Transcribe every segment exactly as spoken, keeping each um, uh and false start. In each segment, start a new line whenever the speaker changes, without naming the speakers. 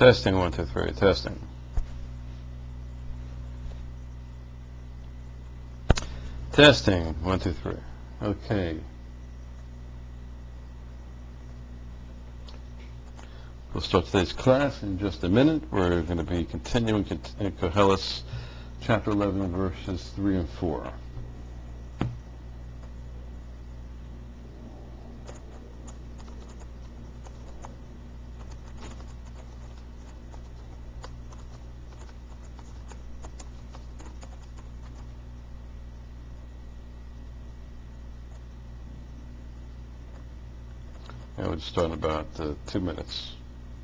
Testing, one, two, three, testing. Testing, one, two, three. Okay. We'll start today's class in just a minute. We're going to be continuing in Koheles, chapter eleven, verses three and four. And we'll start in about uh, two minutes.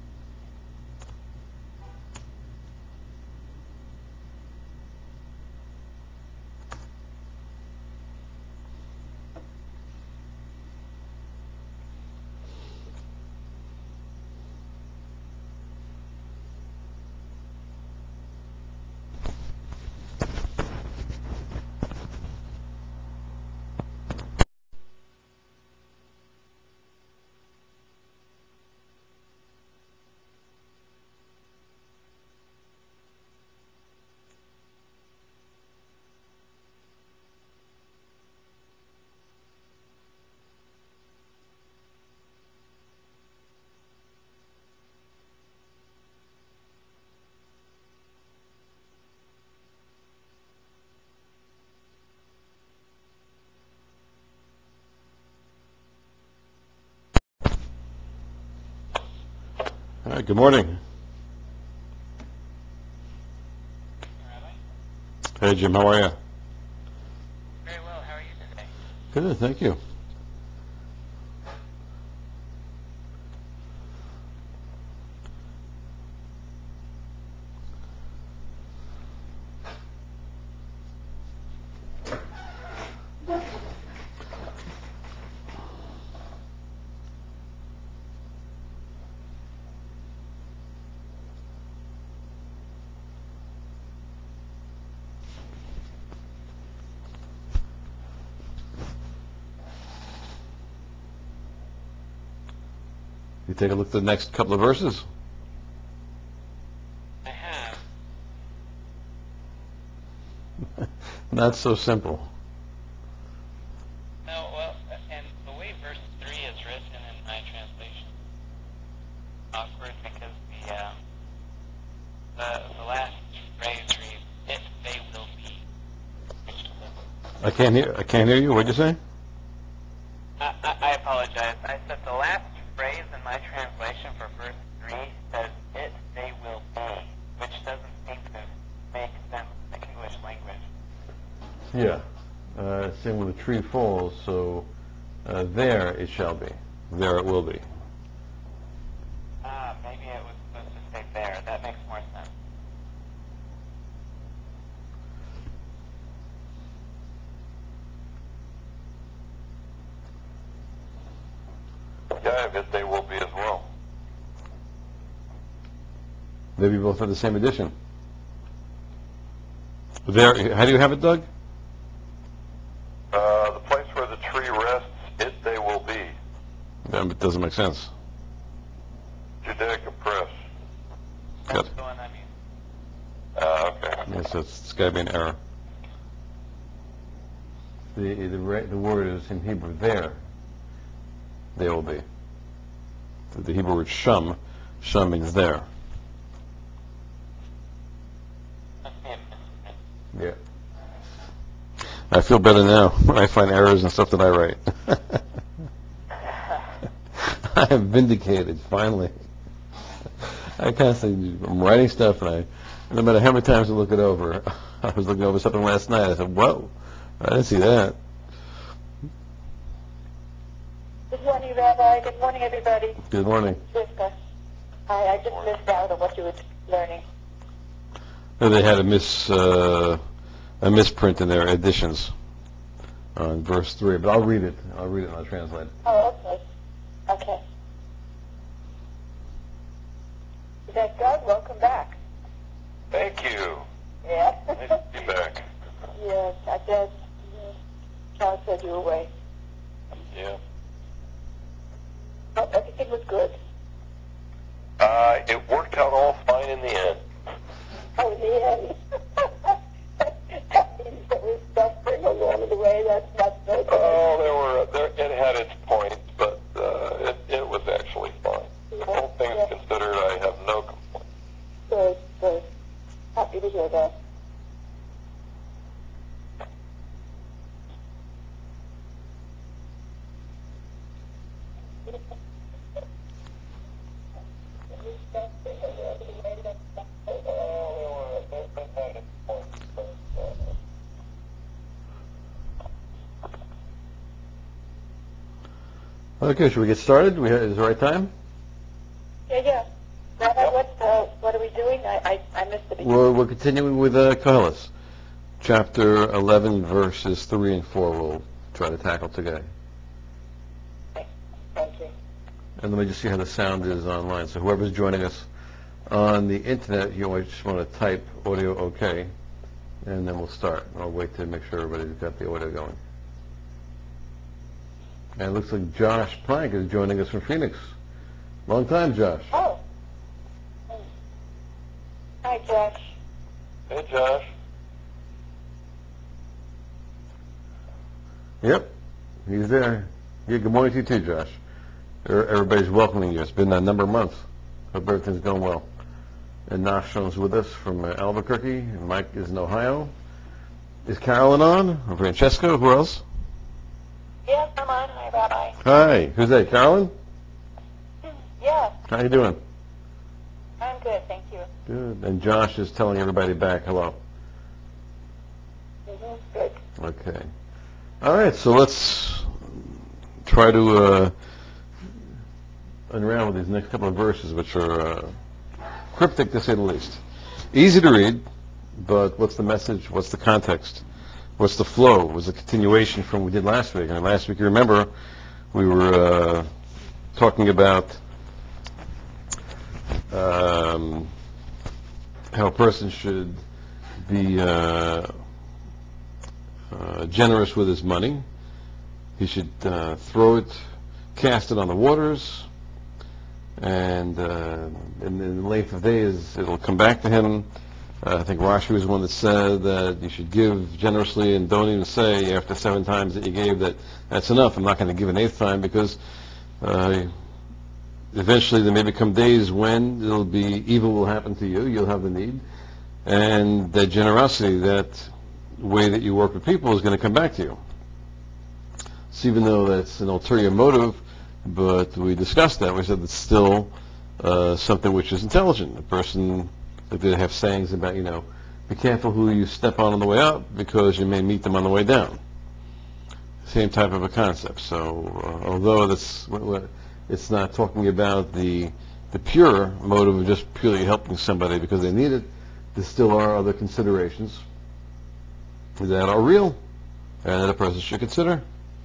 All right, good morning. Hey, Jim, how are you?
Very well. How are you today?
Good, thank you. You take a look at the next couple of verses.
I have.
Not so simple.
No, well, and the way verse three is written in my translation is awkward because the, um, the, the last phrase reads, if they will be. Which doesn't.
I can't hear. I can't hear you. What'd you say?
I, I, I apologize. I said the last phrase in my translation for verse three says, if they will be, which doesn't seem to make sense in the English language.
Yeah. Uh, same when the tree falls. So uh, there it shall be. There it will be.
Ah, maybe it was supposed to say there. That makes more sense.
Yeah, I guess they will be as well.
Maybe both have the same edition. There. How do you have it, Doug?
Uh, the place where the tree rests, it they will be.
That doesn't make sense.
Judaica Press.
Good.
That's the one I mean.
Uh, okay.
Yes, it's, it's got to be an error. The the re- the word is in Hebrew there. They will be. The, the Hebrew word shum. Shum means there.
Must be a misprint.
Yeah. I feel better now when I find errors and stuff that I write. I am vindicated, finally. I constantly, I'm writing stuff, and I, no matter how many times I look it over, I was looking over something last night, I said, whoa, I didn't see that.
Good morning, Rabbi. Good morning, everybody.
Good morning.
Rivka. Hi, I just missed out on what you were learning.
They had a mis, uh, a misprint in their editions on verse three, but I'll read it. I'll read it and I'll translate it.
Oh, okay. Okay. Thank God. Welcome back.
Thank you.
Yeah.
Nice to be back.
Yes, I guess. Yes. Charles said you were away.
Yeah.
Oh, everything was good.
Uh, it worked out all had its points, but uh, it, it was actually fine. All things
Yeah.
considered, I have no complaints.
Good, good. Happy to hear that.
Okay, should we get started? We Is it the right time?
Yeah, yeah. Rabbi, what, uh, what are we doing? I, I, I missed the beginning.
We're, we're continuing with uh, Koheles. Chapter eleven, verses three and four we'll try to tackle today.
Thank you.
And let me just see how the sound is online. So whoever's joining us on the internet, you always just want to type audio okay, and then we'll start. I'll wait to make sure everybody's got the audio going. And it looks like Josh Plank is joining us from Phoenix. Long time, Josh.
Oh. Hi, Josh.
Hey, Josh.
Yep, he's there. Yeah, good morning to you too, Josh. Er- Everybody's welcoming you. It's been a number of months. Hope everything's going well. And Nashon's with us from uh, Albuquerque. And Mike is in Ohio. Is Carolyn on? Or Francesco? Who else?
Yes, I'm on. Hi, Rabbi.
Hi. Who's that? Carolyn?
Yes,
How you doing?
I'm good, thank you.
Good. And Josh is telling everybody back hello.
Mm-hmm. Good.
Okay. All right. So let's try to uh, unravel these next couple of verses, which are uh, cryptic to say the least. Easy to read, but what's the message? What's the context? What's the flow? Was the continuation from what we did last week? And last week, you remember, we were uh, talking about um, how a person should be uh, uh, generous with his money. He should uh, throw it, cast it on the waters, and uh, in, in the length of days, it'll come back to him. Uh, I think Rashi was the one that said that you should give generously and don't even say after seven times that you gave that that's enough. I'm not going to give an eighth time because uh, eventually there may become days when it'll be evil will happen to you. You'll have the need, and that generosity, that way that you work with people, is going to come back to you. So even though that's an ulterior motive, but we discussed that. We said it's still uh, something which is intelligent. A person, like they have sayings about, you know, be careful who you step on on the way up because you may meet them on the way down. Same type of a concept. So uh, although that's, it's not talking about the the pure motive of just purely helping somebody because they need it, there still are other considerations that are real and that a person should consider.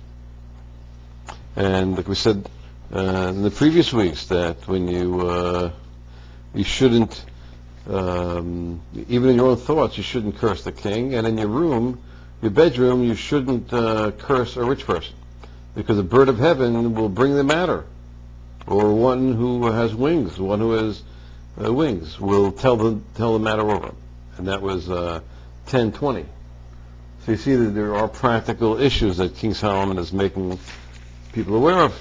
And like we said uh, in the previous weeks, that when you uh, you shouldn't, um, even in your own thoughts, you shouldn't curse the king, and in your room, your bedroom, you shouldn't uh, curse a rich person, because a bird of heaven will bring the matter, or one who has wings, one who has uh, wings, will tell the tell the matter over, and that was uh, ten twenty. So you see that there are practical issues that King Solomon is making people aware of.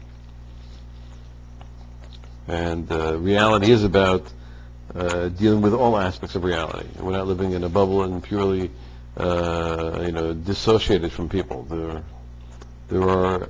And uh, reality is about uh, dealing with all aspects of reality. We're not living in a bubble and purely, uh, you know, dissociated from people. There, there are,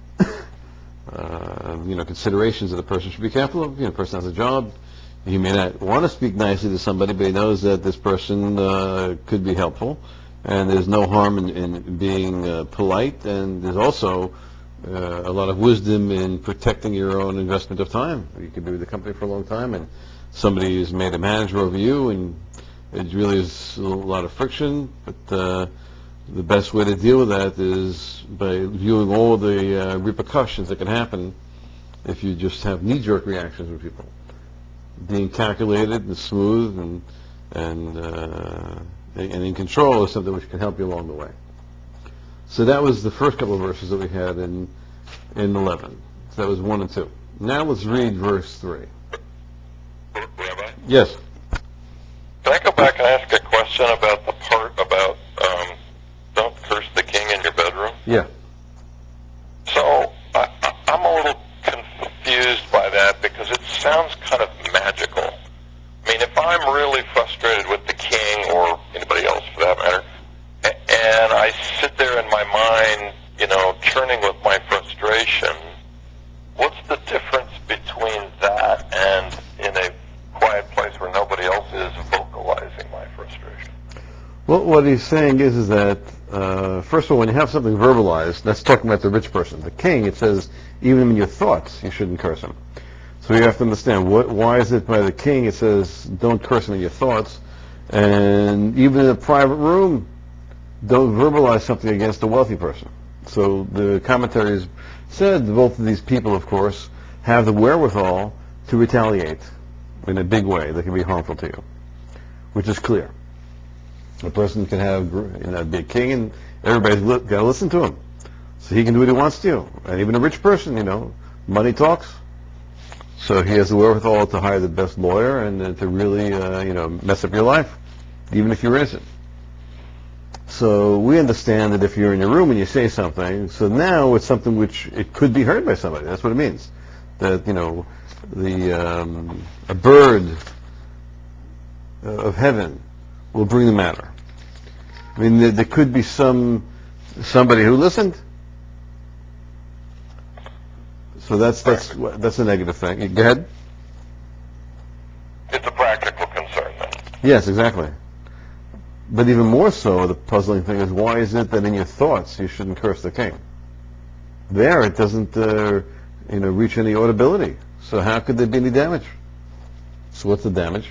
uh, you know, considerations that a person should be careful of. You know, a person has a job. He may not want to speak nicely to somebody, but he knows that this person uh, could be helpful. And there's no harm in, in being uh, polite. And there's also Uh, a lot of wisdom in protecting your own investment of time. You could be with the company for a long time, and somebody is made a manager over you, and it really is a lot of friction. But uh, the best way to deal with that is by viewing all the uh, repercussions that can happen if you just have knee-jerk reactions with people. Being calculated and smooth and and uh, and in control is something which can help you along the way. So that was the first couple of verses that we had in in eleven. So that was one and two. Now let's read verse three.
Rabbi?
Yes.
Can I go back and ask a question about the part about um, don't curse the king in your bedroom?
Yeah.
So
Well, what he's saying is, is that, uh, first of all, when you have something verbalized, that's talking about the rich person. The king, it says, even in your thoughts, you shouldn't curse him. So you have to understand, what, why is it by the king it says, don't curse him in your thoughts, and even in a private room, don't verbalize something against a wealthy person. So the commentaries said both of these people, of course, have the wherewithal to retaliate in a big way that can be harmful to you, which is clear. A person can have, you know, be a king, and everybody's li- got to listen to him, so he can do what he wants to. And even a rich person, you know, money talks. So he has the wherewithal to hire the best lawyer and uh, to really, uh, you know, mess up your life, even if you're innocent. So we understand that if you're in your room and you say something, so now it's something which it could be heard by somebody. That's what it means. That, you know, the um, a bird of heaven will bring the matter. I mean, there, there could be some somebody who listened. So that's that's that's a negative thing. Go ahead.
It's a practical concern then.
Yes, exactly. But even more so, the puzzling thing is, why is it that in your thoughts you shouldn't curse the king? There, it doesn't, uh, you know, reach any audibility. So how could there be any damage? So what's the damage?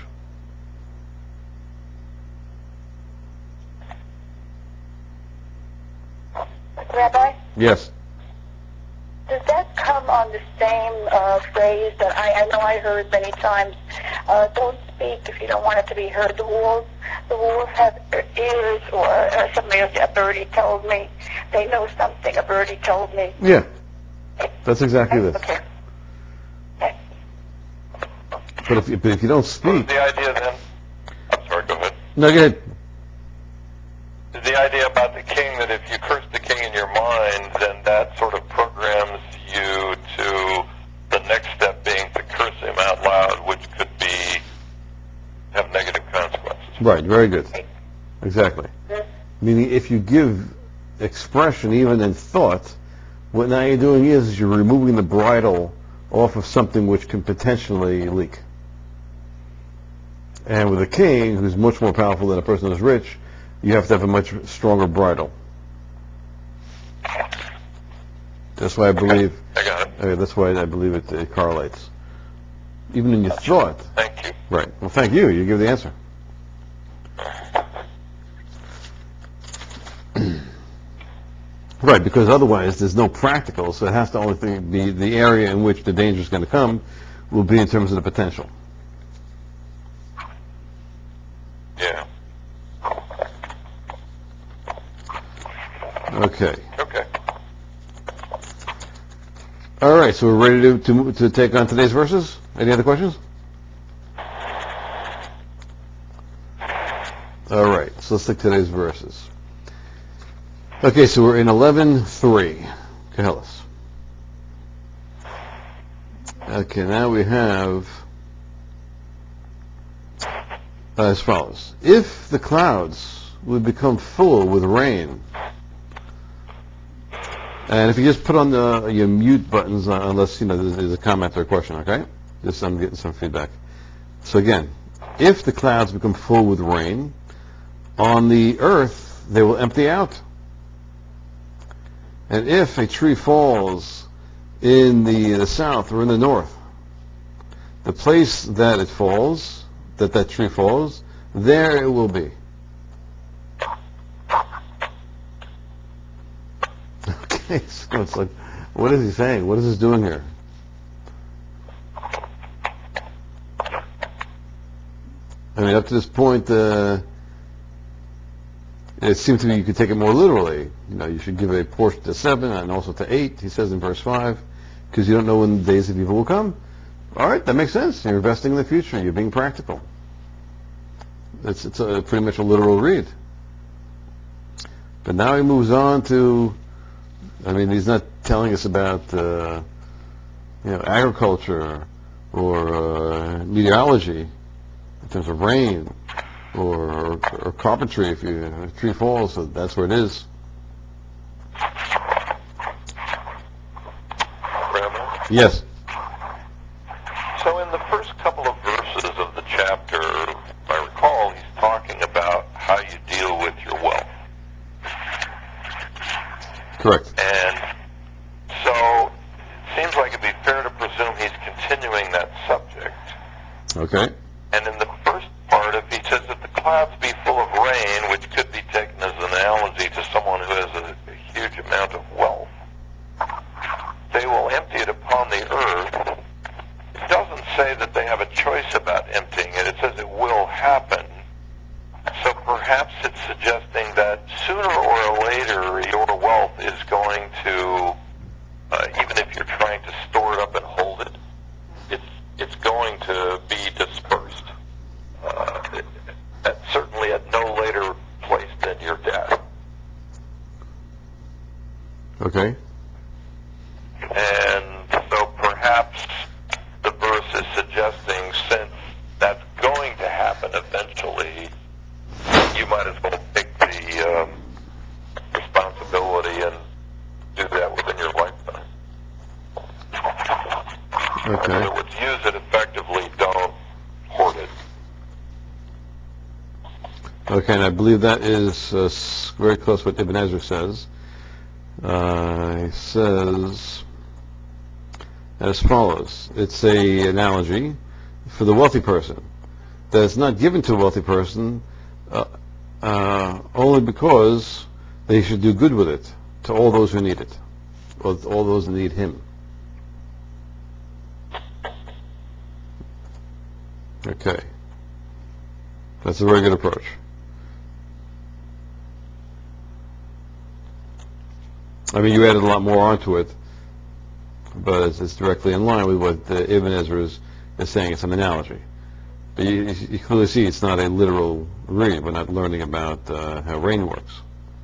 Rabbi,
Yes.
does that come on the same uh, phrase that I, I know I heard many times? Uh, don't speak if you don't want it to be heard. The wolves, the wolves have ears, or uh, somebody else, a birdie told me. They know something. A birdie told me.
Yeah. That's exactly this.
Okay. Okay.
But if, but if you don't
So is
speak,
the idea then, I'm sorry, go ahead.
no, go ahead.
Is the idea about the king that if you curse the king in your mind, then that sort of programs you to the next step being to curse him out loud, which could be, have negative consequences?
Right. Very good. Exactly. Meaning, if you give expression even in thought, what now you're doing is, is you're removing the bridle off of something which can potentially leak. And with a king, who's much more powerful than a person who's rich, you have to have a much stronger bridle. That's why I believe.
I got it.
Uh, that's why I believe it, it correlates. Even in your thought.
Thank you.
Right. Well, thank you. You give the answer. Right, because otherwise there's no practical, so it has to only thing be the area in which the danger is going to come will be in terms of the potential.
Yeah.
Okay.
Okay.
All right, so we're ready to to, move, to take on today's verses. Any other questions? All right, so let's take today's verses. Okay, so we're in eleven three. Kehelis. Okay, now we have uh, as follows. If the clouds would become full with rain, and if you just put on the your mute buttons, uh, unless you know there's, there's a comment or a question, okay? Just I'm getting some feedback. So again, if the clouds become full with rain, on the earth they will empty out. And if a tree falls in the, the south or in the north, the place that it falls, that that tree falls, there it will be. Okay, so it's like, what is he saying? What is this doing here? I mean, up to this point, uh, it seems to me you could take it more literally. You know, you should give a portion to seven and also to eight, he says in verse five, because you don't know when the days of evil will come. All right, that makes sense. You're investing in the future. You're being practical. It's, it's a, pretty much a literal read. But now he moves on to, I mean, he's not telling us about, uh, you know, agriculture or uh, meteorology in terms of rain or, or, or carpentry. If, you, if a tree falls, so that's where it is.
Rabbi?
Yes.
So in the first couple of verses of the chapter, if I recall, he's talking about how you deal with think it'd be fair to presume he's continuing that subject.
Okay.
And in the first part, if he says that the clouds be full of rain, which could be taken as an analogy to someone who has a, a huge amount of wealth, they will empty it upon the earth. It doesn't say that they have a choice about emptying it. It says it will happen. So perhaps it's suggesting that sooner or later your wealth is going to, uh, even if you're trying to store it up and hold it, it's it's going to be dispersed. Uh, at, certainly at no later place than your death.
Okay.
And so perhaps the verse is suggesting, since that's going to happen eventually, you might as well take the um, responsibility and do that within your lifetime.
Okay.
In other words, use it effectively, don't hoard it.
Okay, and I believe that is uh, s- very close to what Ibn Ezra says. Uh, he says as follows. It's a analogy for the wealthy person that it's not given to a wealthy person uh, uh, only because they should do good with it to all those who need it, or all those who need him. Okay. That's a very good approach. I mean, you added a lot more onto it, but it's, it's directly in line with what uh, Ibn Ezra is, is saying. It's an analogy. But you, you clearly see it's not a literal read. We're not learning about uh, how rain works.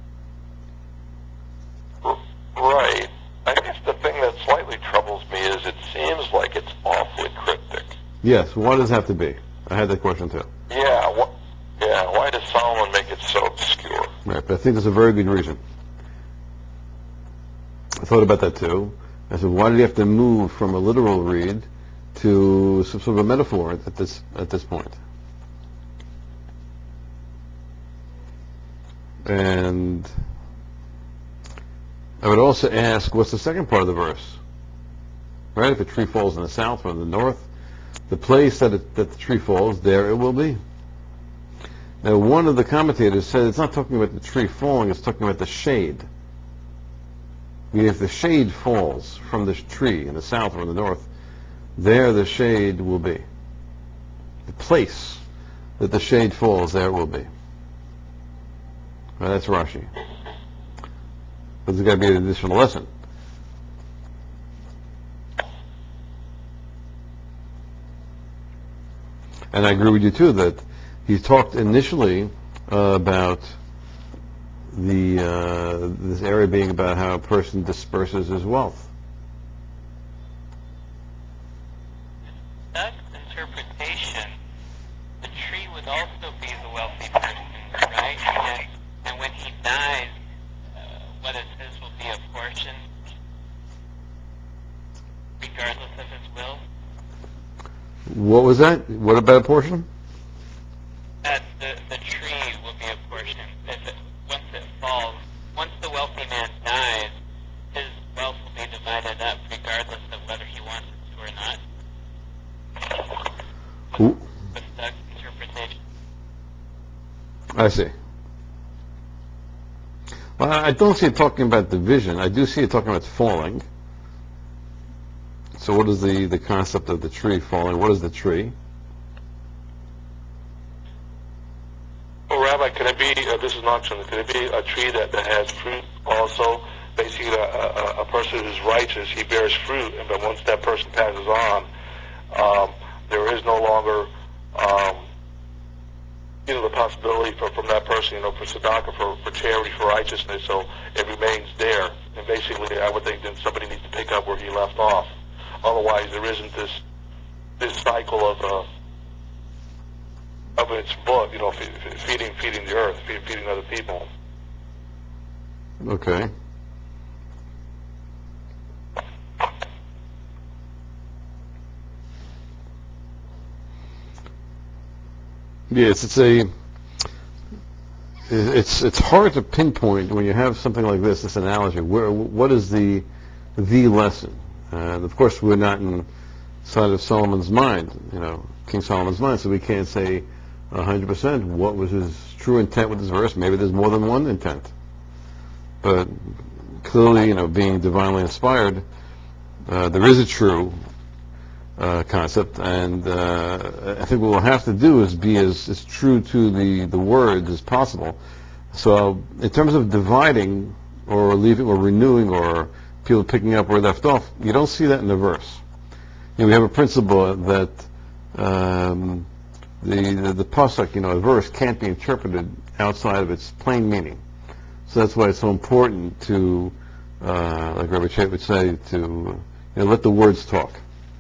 Right. I guess the thing that slightly troubles me is it seems like it's awfully cryptic.
Yes, why does it have to be? I had that question too.
Yeah, wh- yeah, why does Solomon make it so obscure?
Right, but I think there's a very good reason. I thought about that too. I said, why did he have to move from a literal read to some sort of a metaphor at this at this point? And I would also ask, what's the second part of the verse? Right, if a tree falls in the south or in the north, the place that, it, that the tree falls, there it will be. Now, one of the commentators said it's not talking about the tree falling, it's talking about the shade. I mean, if the shade falls from the tree in the south or in the north, there the shade will be. The place that the shade falls, there it will be. Well, that's Rashi. But there's got to be an additional lesson. And I agree with you too that he talked initially uh, about the uh, this area being about how a person disperses his wealth.
That interpretation, the tree would also be the wealthy person, right? And, and when he dies, uh, what is his will be a portion, regardless of his will.
What was that? What about a portion?
That the, the tree will be a portion. If it, once it falls, once the wealthy man dies, his wealth will be divided up regardless of whether he wants it to or not.
Ooh.
With Doug's interpretation.
I see. Well, I don't see it talking about division. I do see it talking about falling. So what is the, the concept of the tree falling? What is the tree?
Well, Rabbi, can it be, uh, this is not true, can it be a tree that, that has fruit also? Basically, a, a, a person who's righteous, he bears fruit, and but once that person passes on, um, there is no longer, um, you know, the possibility for, from that person, you know, for tzedakah, for, for charity, for righteousness, so it remains there. And basically, I would think then somebody needs to pick up where he left off. Otherwise, there isn't this this cycle of uh, of its book, you know, feeding feeding the earth, feeding, feeding other people.
Okay. Yes, it's a. It's it's hard to pinpoint when you have something like this, this analogy. Where what is the the lesson? And of course, we're not inside of Solomon's mind, you know, King Solomon's mind, so we can't say one hundred percent what was his true intent with this verse. Maybe there's more than one intent. But clearly, you know, being divinely inspired, uh, there is a true uh, concept, and uh, I think what we'll have to do is be as, as true to the, the words as possible. So in terms of dividing or leaving or renewing or people picking up where left off, you don't see that in the verse. You know, we have a principle that um, the, the the pasuk, you know, a verse can't be interpreted outside of its plain meaning. So that's why it's so important to, uh, like Rabbi Chet would say, to you know, let the words talk.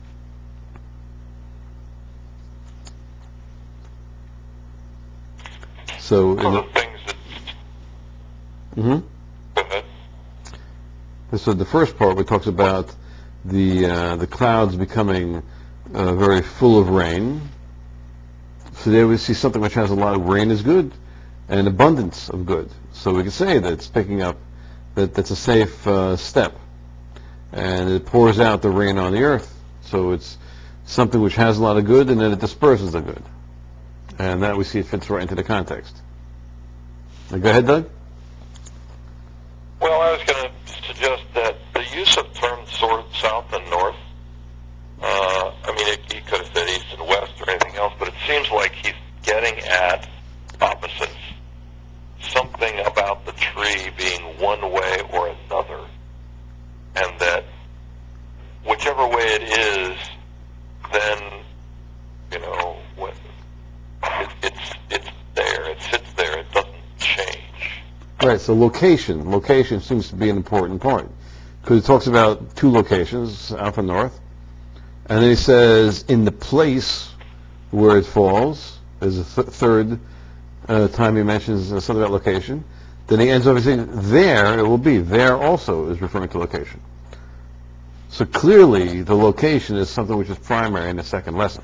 So, in
One
the,
of the things that,
mm-hmm.
go ahead.
So the first part, where it talks about the uh, the clouds becoming uh, very full of rain. So there we see something which has a lot of rain is good, and abundance of good. So we can say that it's picking up, that that's a safe uh, step, and it pours out the rain on the earth. So it's something which has a lot of good, and then it disperses the good, and that we see it fits right into the context. Now, go ahead, Doug.
Well, I was going to suggest that the use of terms sort south and north, uh, I mean, it, he could have said east and west or anything else, but it seems like he's getting at opposites. Something about the tree being one way or another, and that whichever way it is, then, you know, when it, it's it's there, it sits there, it doesn't change.
Right, so location. Location seems to be an important part. Because it talks about two locations, south and north. And then he says, in the place where it falls, there's a th- third uh, time he mentions uh, something about location. Then he ends up saying, there it will be. There also is referring to location. So clearly, the location is something which is primary in the second lesson.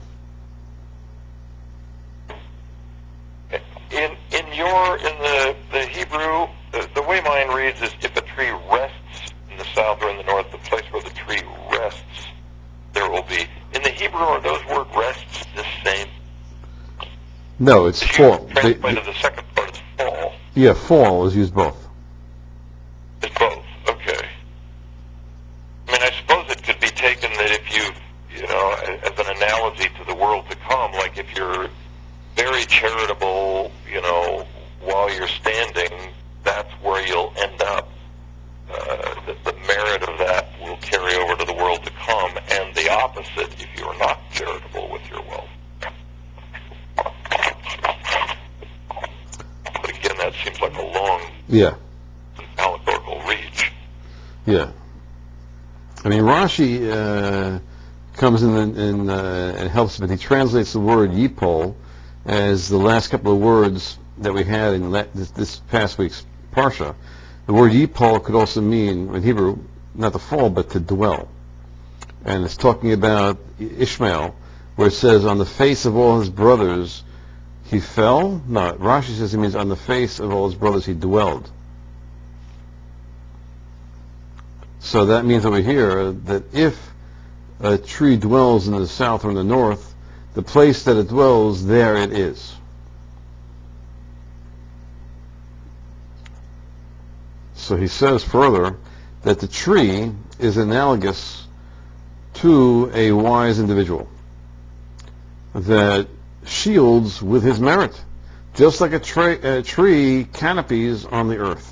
In in your in the the Hebrew, the, the way mine reads is if a tree rests in the south or in the north, the place where the tree rests, there will be. In the Hebrew, are those word rests the same?
No, it's
If you
fall. They-
translated
they-
the second part as fall,
yeah, fall is used both.
it's both. Okay. I mean, I suppose it could be taken that if you, you know, as an analogy to the world to come, like if you're very charitable, you know, while you're standing, that's where you'll end up. Uh, the, the merit of that will carry over to the world to come, and the opposite if you're not charitable with your wealth. But again, that seems like a long
Yeah,
allegorical reach.
yeah. I mean, Rashi uh, comes in and, and, uh, and helps, but he translates the word yipol as the last couple of words that we had in la- this, this past week's parsha. The word yipol could also mean, in Hebrew, not to fall, but to dwell. And it's talking about Ishmael, where it says, on the face of all his brothers he fell. No, Rashi says it means on the face of all his brothers he dwelled. So that means over here that if a tree dwells in the south or in the north, the place that it dwells, there it is. So he says further that the tree is analogous to a wise individual that shields with his merit, just like a, tra- a tree canopies on the earth.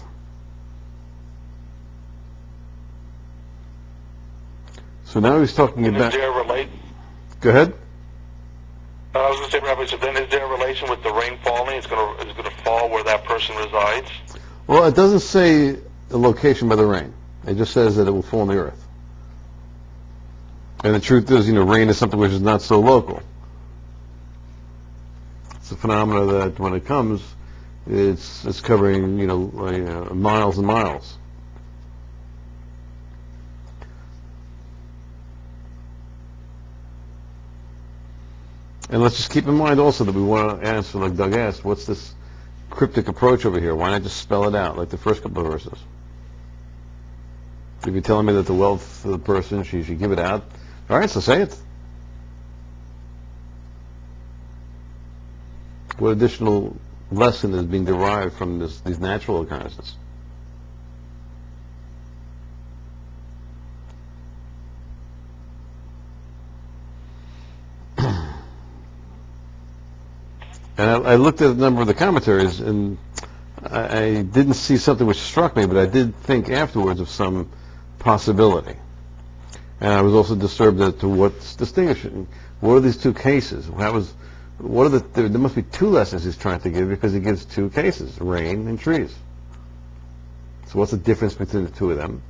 So now he's talking
And is
about...
there a relate?
Go ahead.
Uh, I was going to say, Rabbi, so then is there a relation with the rain falling? It's going to it's going to fall where that person resides.
Well, it doesn't say the location by the rain. It just says that it will fall on the earth. And the truth is, you know, rain is something which is not so local. It's a phenomenon that when it comes, it's it's covering, you know, like, uh, miles and miles. And let's just keep in mind also that we want to answer, like Doug asked, what's this cryptic approach over here? Why not just spell it out like the first couple of verses? If you're telling me that the wealth of the person, she should give it out, all right, so say it. What additional lesson is being derived from this, these natural occurrences? And I, I looked at a number of the commentaries, and I, I didn't see something which struck me, but I did think afterwards of some possibility. And I was also disturbed as to what's distinguishing. What are these two cases? How was, what are the, there, there must be two lessons he's trying to give, because he gives two cases, rain and trees. So what's the difference between the two of them?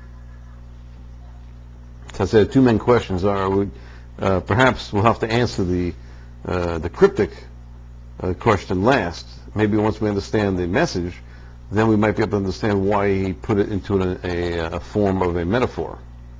So I said two main questions are, we, uh, perhaps we'll have to answer the, uh, the cryptic uh, question last. Maybe once we understand the message, then we might be able to understand why he put it into a, a, a form of a metaphor.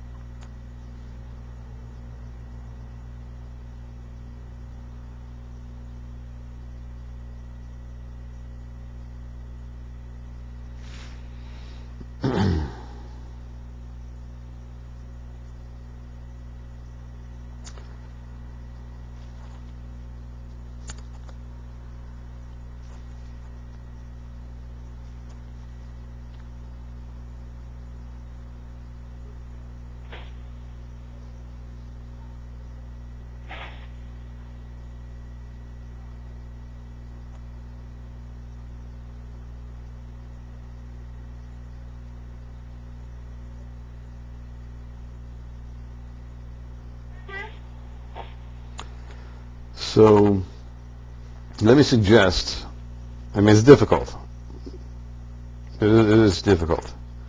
So, let me suggest, I mean, it's difficult. It is, it is difficult.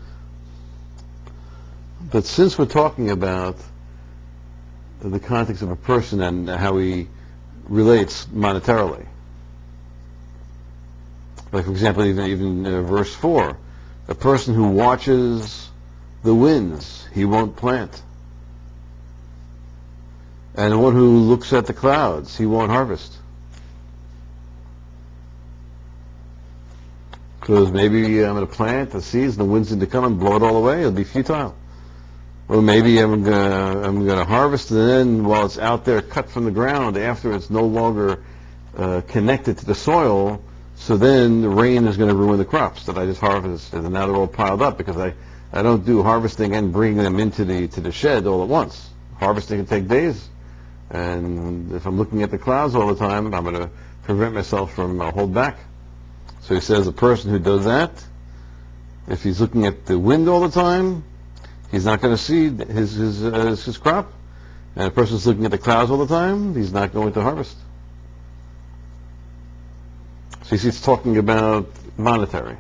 But since we're talking about the context of a person and how he relates monetarily, like, for example, even, even uh, verse four, a person who watches the winds, he won't plant. And one who looks at the clouds, he won't harvest. Because maybe I'm going to plant the seeds, and the wind's going to come and blow it all away. It'll be futile. Or maybe I'm going to I'm going to harvest, and then while it's out there, cut from the ground, after it's no longer uh, connected to the soil, so then the rain is going to ruin the crops that I just harvested, and now they're all piled up because I, I don't do harvesting and bringing them into the to the shed all at once. Harvesting can take days. And if I'm looking at the clouds all the time, I'm going to prevent myself from uh, hold back. So he says a person who does that, if he's looking at the wind all the time, he's not going to see his his, uh, his crop. And a person who's looking at the clouds all the time, he's not going to harvest. So you see, it's talking about monetary.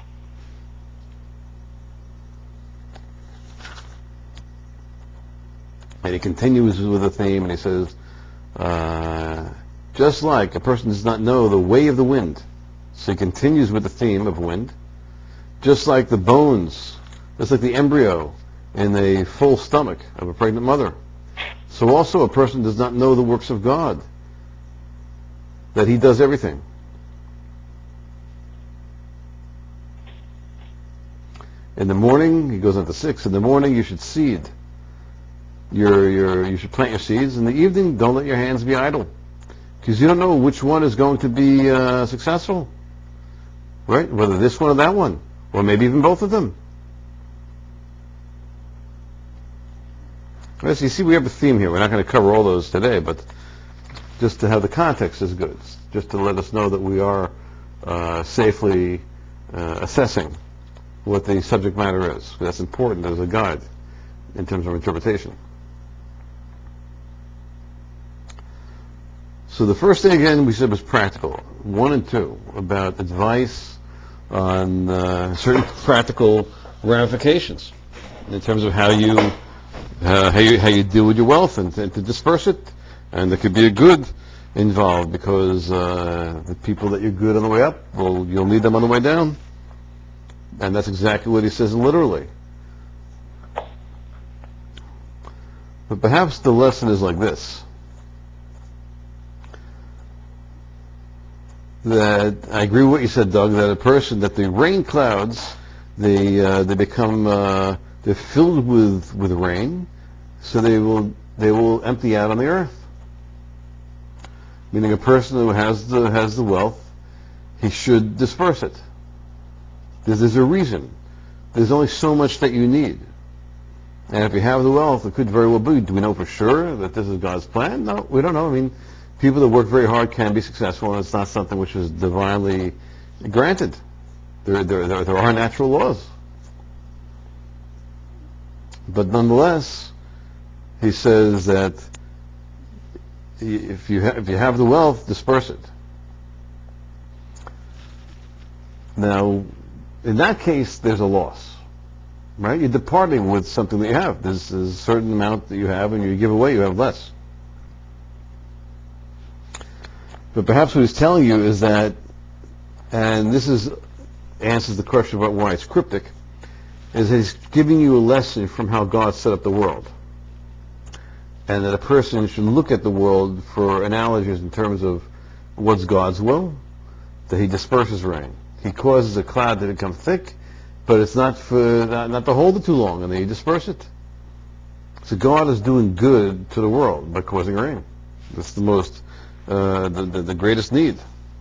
And he continues with the theme, and he says, uh, just like a person does not know the way of the wind, so he continues with the theme of wind, just like the bones, just like the embryo in a full stomach of a pregnant mother, so also a person does not know the works of God, that he does everything. In the morning, he goes on to six, in the morning you should seed. Your, your, you should plant your seeds. In the evening, don't let your hands be idle, because you don't know which one is going to be uh, successful, right? Whether this one or that one, or maybe even both of them. Right, so you see, we have a theme here. We're not going to cover all those today, but just to have the context is good, just to let us know that we are uh, safely uh, assessing what the subject matter is. That's important as a guide in terms of interpretation. So the first thing, again, we said was practical. One and two, about advice on uh, certain practical ramifications in terms of how you uh, how you how you deal with your wealth and, and to disperse it. And there could be a good involved, because uh, the people that you're good on the way up, well, you'll need them on the way down. And that's exactly what he says literally. But perhaps the lesson is like this. That I agree with what you said, Doug, that a person, that the rain clouds, they uh, they become uh, They're filled with, with rain, so they will they will empty out on the earth. Meaning a person who has the has the wealth, he should disperse it. There's, there's a reason. There's only so much that you need. And if you have the wealth, it could very well be. Do we know for sure that this is God's plan? No, we don't know. I mean, people that work very hard can be successful, and it's not something which is divinely granted. There, there, there, there are natural laws. But nonetheless, he says that if you, ha- if you have the wealth, disperse it. Now, in that case, there's a loss. Right? You're departing with something that you have. There's, there's a certain amount that you have, and you give away, you have less. But perhaps what he's telling you is that, and this is answers the question about why it's cryptic, is that he's giving you a lesson from how God set up the world. And that a person should look at the world for analogies in terms of what's God's will, that he disperses rain. He causes a cloud to become thick, but it's not for not, not to hold it too long, and then you disperse it. So God is doing good to the world by causing rain. That's the most, uh, the, the, the greatest need.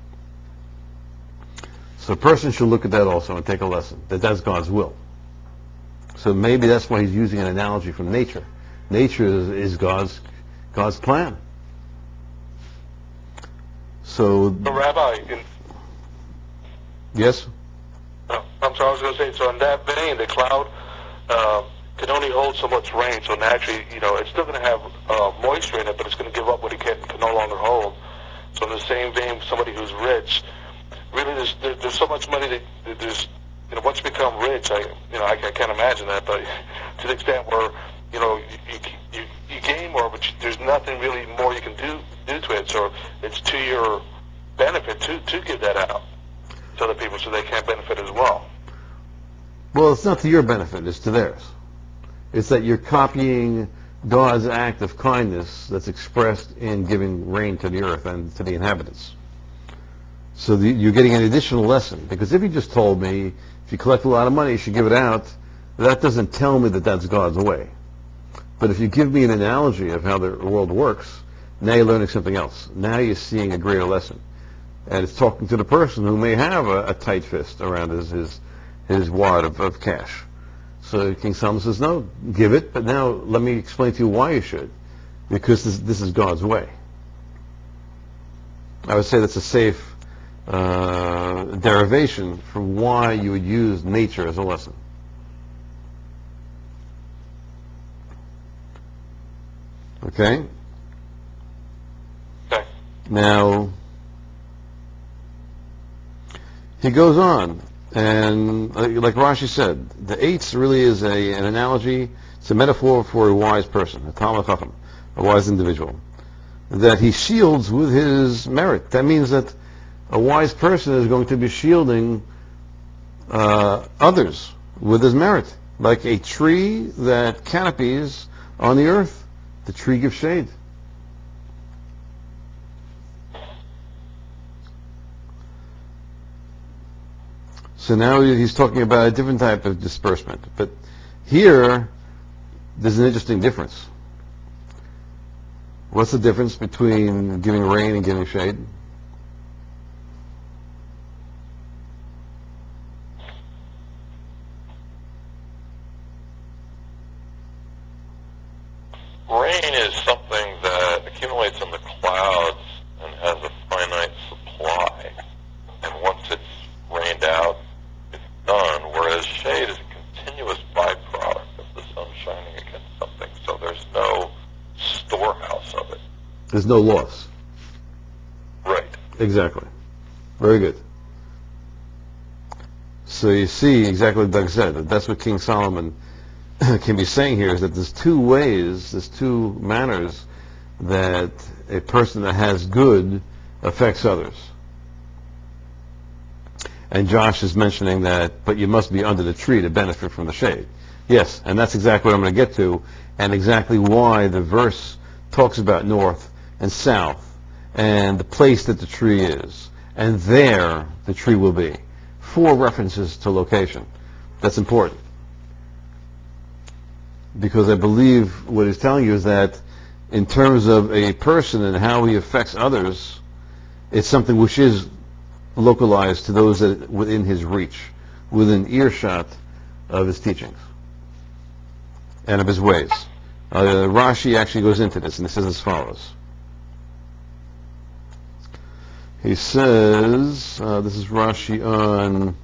So a person should look at that also and take a lesson, that that's God's will. So maybe that's why he's using an analogy from nature. Nature is, is God's God's plan. So,
So, Rabbi, in,
yes?
uh, I'm sorry, I was going to say, so in that vein, the cloud uh, can only hold so much rain, so naturally, you know, it's still going to have uh, moisture in it, but it's going to give up what it can, can no longer hold. So in the same vein, somebody who's rich, really, there's, there, there's so much money that, that there's, you know, once you become rich, I, you know, I, I can't imagine that, but to the extent where, you know, you, you, you gain more, but you, there's nothing really more you can do, do to it, so it's to your benefit to, to give that out to other people so they can benefit as well.
Well, it's not to your benefit, it's to theirs. It's that you're copying God's act of kindness that's expressed in giving rain to the earth and to the inhabitants. So the, you're getting an additional lesson, because if you just told me, if you collect a lot of money, you should give it out, that doesn't tell me that that's God's way. But if you give me an analogy of how the world works, now you're learning something else. Now you're seeing a greater lesson. And it's talking to the person who may have a, a tight fist around his his, his wad of, of cash. So King Solomon says, no, give it, but now let me explain to you why you should. Because this, this is God's way. I would say that's a safe uh, derivation for why you would use nature as a lesson. Okay?
Okay.
Now, he goes on, and uh, like Rashi said, the eights really is a, an analogy, it's a metaphor for a wise person, a Talmid Chacham, a wise individual, that he shields with his merit. That means that a wise person is going to be shielding uh, others with his merit, like a tree that canopies on the earth. The tree gives shade. So now he's talking about a different type of disbursement. But here, there's an interesting difference. What's the difference between giving rain and giving shade?
Rain is something that accumulates in the clouds and has a finite supply. And once it's rained out, it's done, whereas shade is a continuous byproduct of the sun shining against something. So there's no storehouse of it.
There's no loss.
Right.
Exactly. Very good. So you see exactly what Doug said. That that's what King Solomon can be saying here, is that there's two ways, there's two manners that a person that has good affects others. And Josh is mentioning that, but you must be under the tree to benefit from the shade. Yes, and that's exactly what I'm going to get to, and exactly why the verse talks about north and south, and the place that the tree is, and there the tree will be. Four references to location. That's important. because I believe what he's telling you is that in terms of a person and how he affects others, it's something which is localized to those that within his reach, within earshot of his teachings and of his ways. Uh, Rashi actually goes into this, and it says as follows. He says, uh, this is Rashi on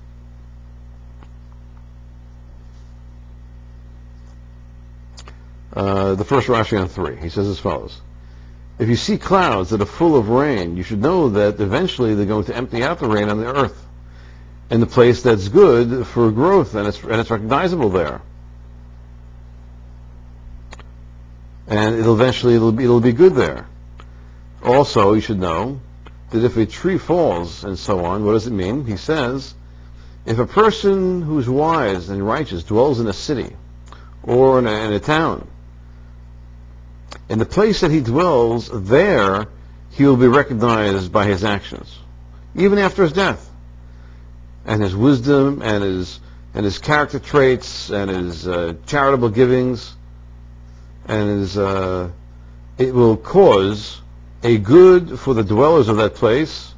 uh, the first Rashi on three. He says as follows. If you see clouds that are full of rain, you should know that eventually they're going to empty out the rain on the earth in the place that's good for growth, and it's, and it's recognizable there. And it'll eventually, it'll be, it'll be good there. Also, you should know that if a tree falls and so on, what does it mean? He says, if a person who's wise and righteous dwells in a city or in a, in a town, in the place that he dwells, there he will be recognized by his actions, even after his death, and his wisdom and his and his character traits and his uh, charitable givings, and his uh, it will cause a good for the dwellers of that place,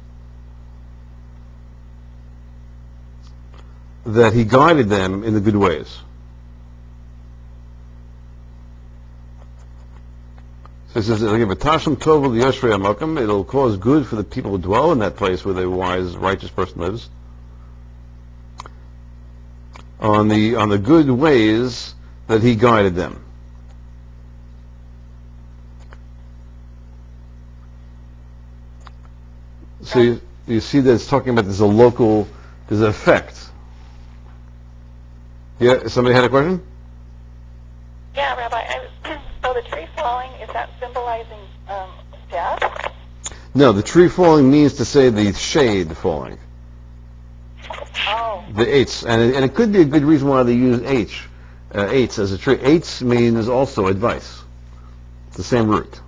that he guided them in the good ways. So it says, it'll cause good for the people who dwell in that place where the wise, righteous person lives. On the on the good ways that he guided them. So you, you see that it's talking about there's a local, there's an effect. Yeah, somebody had a question?
Yeah, Rabbi. I, so the tree falling, is that symbolizing um, death?
No, the tree falling means to say the shade falling.
Oh.
The eitz, and it, and it could be a good reason why they use H, uh, eitz as a tree. Eitz means also advice. It's the same root.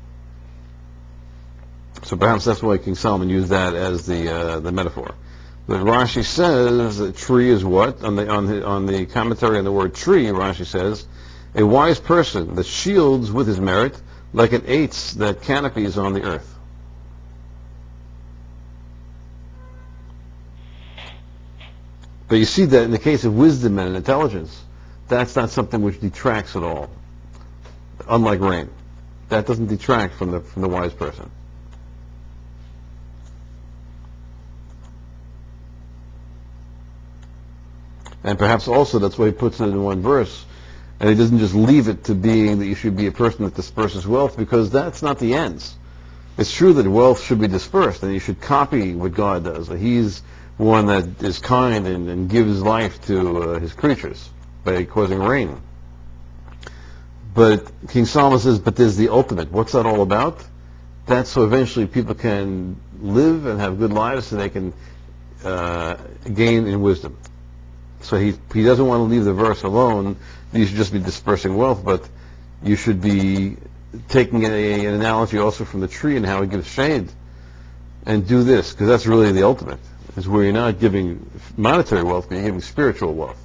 So perhaps that's why King Solomon used that as the uh, the metaphor. But Rashi says that tree is what? On the on the on the commentary on the word tree, Rashi says, a wise person that shields with his merit, like an eitz that canopies on the earth. But you see that in the case of wisdom and intelligence, that's not something which detracts at all. Unlike rain, that doesn't detract from the from the wise person. And perhaps also that's why he puts it in one verse, and he doesn't just leave it to being that you should be a person that disperses wealth, because that's not the ends. It's true that wealth should be dispersed, and you should copy what God does. He's one that is kind and, and gives life to uh, his creatures by causing rain. But King Solomon says, but there's the ultimate. What's that all about? That's so eventually people can live and have good lives, so they can uh, gain in wisdom. So he he doesn't want to leave the verse alone. You should just be dispersing wealth, but you should be taking a, an analogy also from the tree and how it gives shade, and do this, because that's really the ultimate, is where you're not giving monetary wealth, but you're giving spiritual wealth.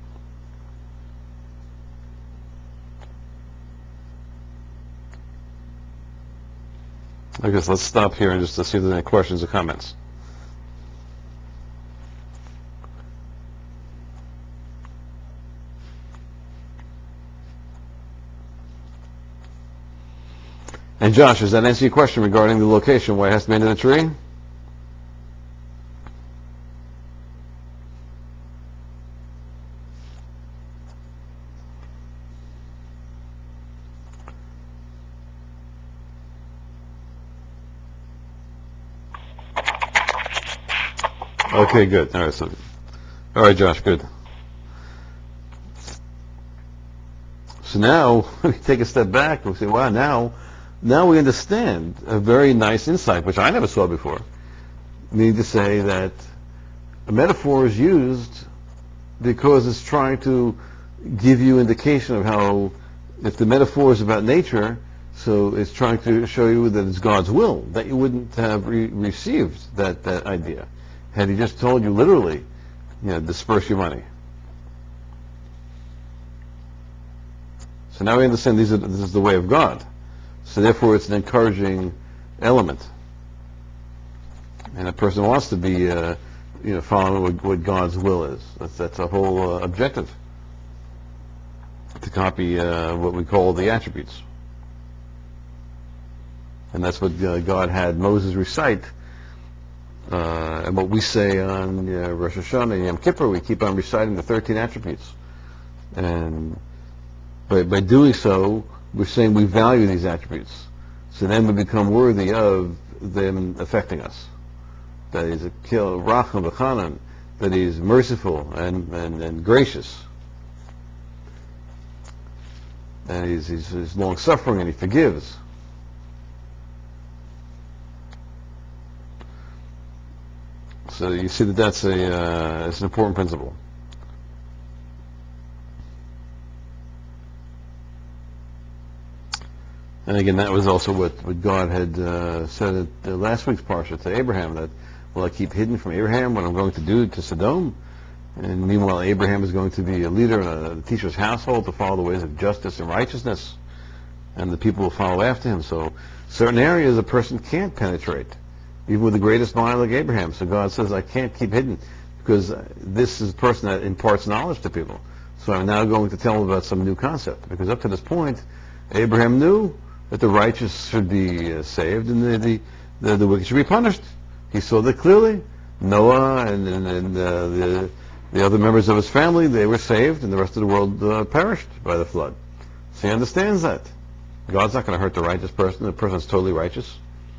I guess let's stop here and just to see if there's any questions or comments. And Josh, does that answer your question regarding the location, why it has to be under the tree? Okay, good. All right, so, all right, Josh, good. So now we take a step back and we say, wow, now, now we understand a very nice insight, which I never saw before. Meaning to say that a metaphor is used because it's trying to give you indication of how, if the metaphor is about nature, so it's trying to show you that it's God's will, that you wouldn't have re- received that, that idea had he just told you literally, you know, disperse your money. So now we understand these are, this is the way of God. So therefore it's an encouraging element. And a person wants to be, uh, you know, following what, what God's will is. That's, that's a whole uh, objective. To copy uh, what we call the attributes. And that's what uh, God had Moses recite. Uh, and what we say on uh, Rosh Hashanah and Yom Kippur, we keep on reciting the thirteen attributes. And by, by doing so, we're saying we value these attributes. So then we become worthy of them affecting us. That He's a kill, Racham v'chanan, that He's merciful and, and, and gracious. And he's, he's, he's long-suffering and He forgives. So you see that that's a uh, it's an important principle. And again, that was also what, what God had uh, said at uh, last week's parsha to Abraham, that will I keep hidden from Abraham what I'm going to do to Sodom? And meanwhile, Abraham is going to be a leader in a, a teacher's household to follow the ways of justice and righteousness, and the people will follow after him. So certain areas a person can't penetrate, even with the greatest mind like Abraham. So God says, I can't keep hidden, because this is a person that imparts knowledge to people. So I'm now going to tell them about some new concept, because up to this point, Abraham knew that the righteous should be uh, saved and the, the, the, the wicked should be punished. He saw that clearly. Noah and, and, and uh, the, the other members of his family, they were saved, and the rest of the world uh, perished by the flood. So he understands that. God's not going to hurt the righteous person. The person is totally righteous.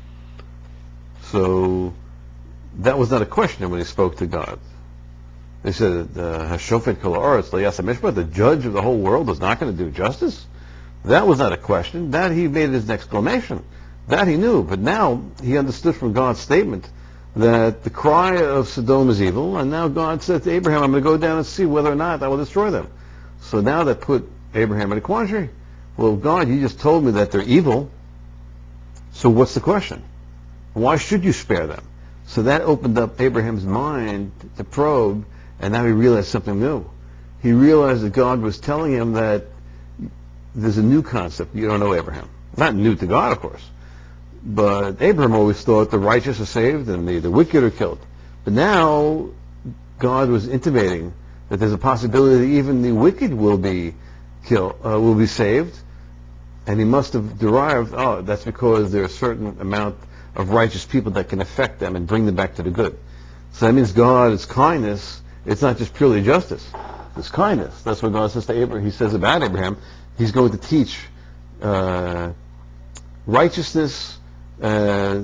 So that was not a question when he spoke to God. They said, Hashofet kol haaretz lo ya'aseh mishpat, the judge of the whole world is not going to do justice? That was not a question. That he made it as an exclamation. That he knew. But now he understood from God's statement that the cry of Sodom is evil, and now God said to Abraham, I'm going to go down and see whether or not I will destroy them. So now that put Abraham in a quandary. Well, God, you just told me that they're evil, so what's the question? Why should you spare them? So that opened up Abraham's mind to probe, and now he realized something new. He realized that God was telling him that there's a new concept. You don't know Abraham. Not new to God, of course. But Abraham always thought the righteous are saved and the, the wicked are killed. But now God was intimating that there's a possibility that even the wicked will be killed, uh, will be saved. And he must have derived, oh, that's because there's a certain amount of righteous people that can affect them and bring them back to the good. So that means God's kindness, it's not just purely justice. It's kindness. That's what God says to Abraham. He says about Abraham, He's going to teach uh, righteousness, uh,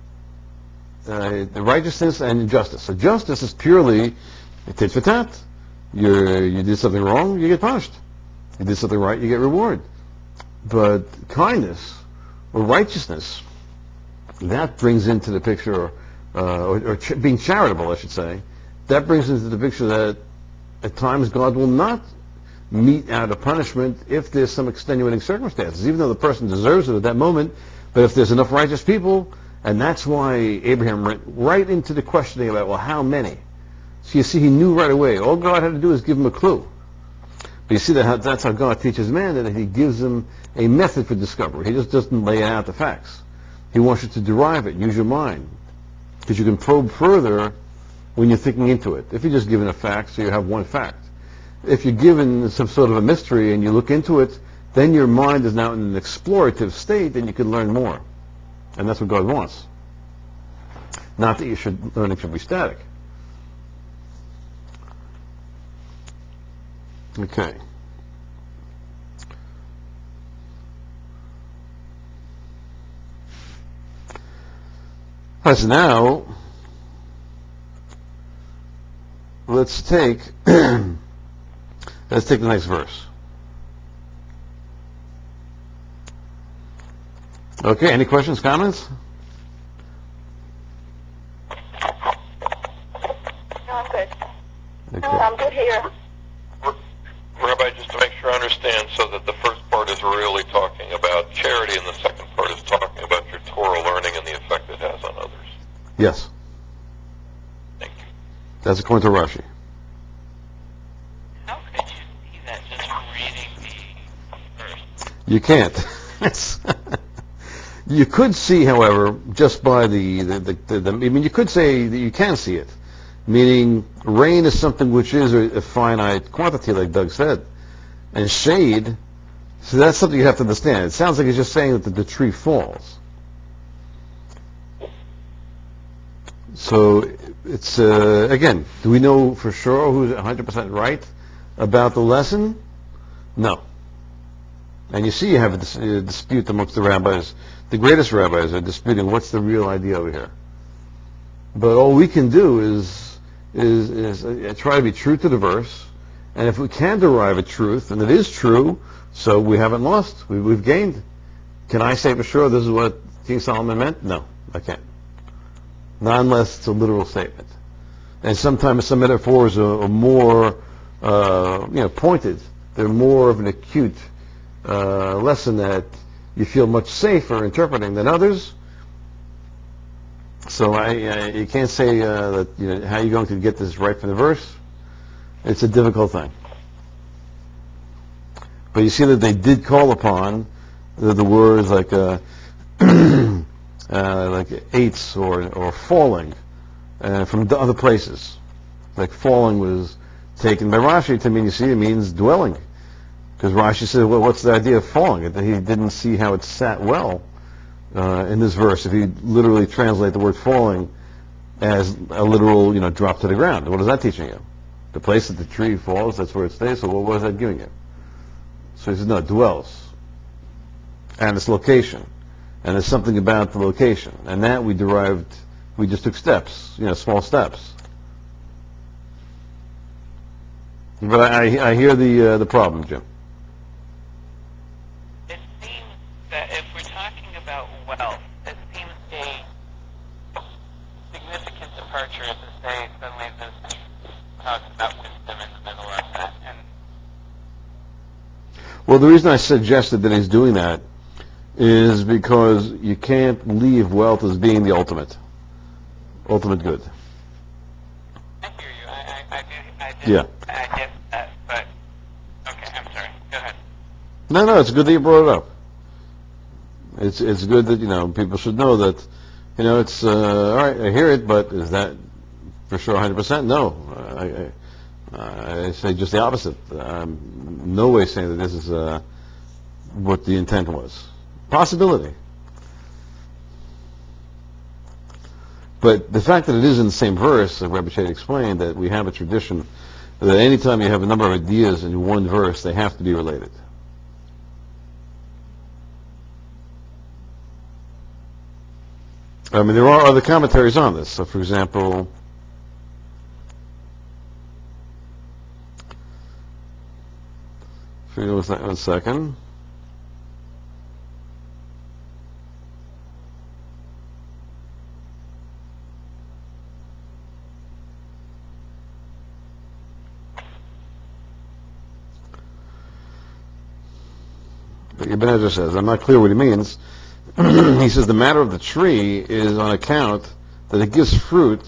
uh, righteousness and justice. So justice is purely tit for tat. You you did something wrong, you get punished. You did something right, you get reward. But kindness or righteousness, that brings into the picture, uh, or, or ch- being charitable, I should say, that brings into the picture that at times God will not mete out a punishment if there's some extenuating circumstances, even though the person deserves it at that moment. But if there's enough righteous people, and that's why Abraham went right into the questioning about, well, how many? So you see, he knew right away. All God had to do is give him a clue. But you see, that that's how God teaches man, that He gives him a method for discovery. He just doesn't lay out the facts. He wants you to derive it, use your mind, because you can probe further when you're thinking into it. If you're just given a fact, so you have one fact. If you're given some sort of a mystery and you look into it, then your mind is now in an explorative state and you can learn more. And that's what God wants. Not that you should learning should be static. Okay. All right, so now let's take let's take the next verse. Okay, any questions, comments?
No, I'm good.
Okay.
No, I'm good here.
Rabbi, just to make sure I understand, so that the first part is really talking about charity and the second part is talking about your Torah learning and the effect it has on others.
Yes.
Thank you.
That's according to Rashi.
How could you see that just from reading the verse?
You can't. It's you could see, however, just by the the, the, the, the, I mean, you could say that you can see it, meaning rain is something which is a, a finite quantity, like Doug said, and shade, so that's something you have to understand. It sounds like he's just saying that the, the tree falls. So it's, uh, again, do we know for sure who's one hundred percent right about the lesson? No. And you see you have a, dis- a dispute amongst the rabbis. The greatest rabbis are disputing what's the real idea over here. But all we can do is, is, is uh, try to be true to the verse. And if we can derive a truth, and it is true, so we haven't lost. We, we've gained. Can I say for sure this is what King Solomon meant? No, I can't. Not unless it's a literal statement. And sometimes some metaphors are, are more, uh, you know, pointed. They're more of an acute uh, lesson that you feel much safer interpreting than others. So I, I you can't say uh, that, you know, how are you going to get this right from the verse? It's a difficult thing. But you see that they did call upon the, the words like uh, uh, like eights or or falling uh, from the other places. Like falling was taken by Rashi to mean, you see, it means dwelling. Because Rashi said, well, what's the idea of falling? He didn't see how it sat well uh, in this verse. If you literally translate the word falling as a literal, you know, drop to the ground, what is that teaching you? The place that the tree falls, that's where it stays. So what was that giving you? So he says, no, it dwells. And its location. And there's something about the location. And that we derived, we just took steps, you know, small steps. But I, I hear the uh, the problem, Jim.
It seems that if we're talking about wealth, it seems a significant departure to say suddenly this talks about wisdom in the middle of that. And
Well, the reason I suggested that he's doing that is because you can't leave wealth as being the ultimate, ultimate good.
I hear you. I, I, I do. I do.
Yeah.
I get that. But okay, I'm sorry. Go ahead.
No, no, it's good that you brought it up. It's it's good that, you know, people should know that, you know, it's uh, all right. I hear it, but is that for sure one hundred percent? No. I, I, I say just the opposite. I'm no way saying that this is uh, what the intent was. Possibility. But the fact that it is in the same verse, as Rabbi Shade explained, that we have a tradition that anytime you have a number of ideas in one verse, they have to be related. I mean, there are other commentaries on this. So, for example, for you, one second. But Ibn Ezra says, I'm not clear what he means. He says the matter of the tree is on account that it gives fruit